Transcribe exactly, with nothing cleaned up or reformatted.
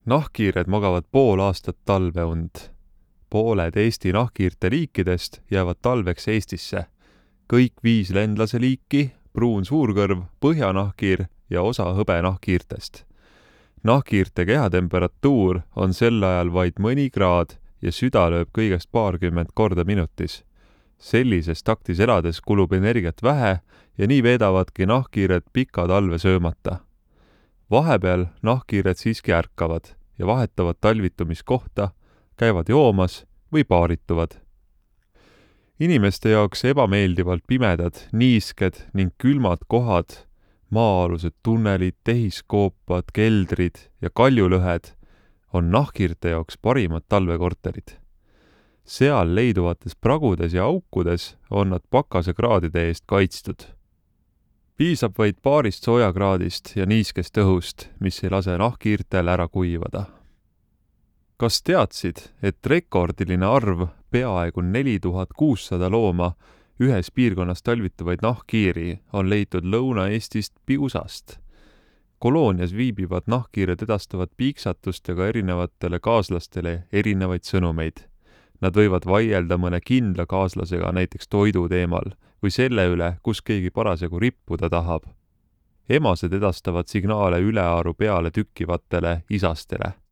Nahkhiired magavad pool aastat talveund. Pooled Eesti nahkhiirte liikidest jäävad talveks Eestisse. Kõik viis lendlase liiki, pruun suurkõrv, põhjanahkhiir ja osa hõbenahkhiirtest. Nahkhiirte kehatemperatuur on sel ajal vaid mõni kraad ja süda lööb kõigest paarkümmend korda minutis. Sellises taktis elades kulub energiat vähe ja nii veedavadki nahkhiired pika talve söömata. Vahepeal nahkhiired siiski ärkavad ja vahetavad talvitumiskohta, käivad joomas või paarituvad. Inimeste jaoks ebameeldivalt pimedad, niisked ning külmad kohad, maa-alused tunnelid, tehiskoopad, keldrid ja kaljulõhed on nahkhiirte jaoks parimad talvekorterid. Seal leiduvates pragudes ja aukudes on nad pakasekraadide eest kaitstud. Piisab vaid paarist soojakraadist ja niiskest õhust, mis ei lase nahkhiirtel ära kuivada. Kas teadsid, et rekordiline arv peaaegu neli tuhat kuussada looma ühes piirkonnas talvituvaid nahkhiiri on leitud Lõuna-Eestist Piusast? Koloonias viibivad nahkhiired edastavad piiksatustega erinevatele kaaslastele erinevaid sõnumeid. Nad võivad vaielda mõne kindla kaaslasega näiteks toidu teemal või selle üle, kus keegi parasjagu rippuda tahab. Emased edastavad signaale ülearu peale tükkivatele isastele.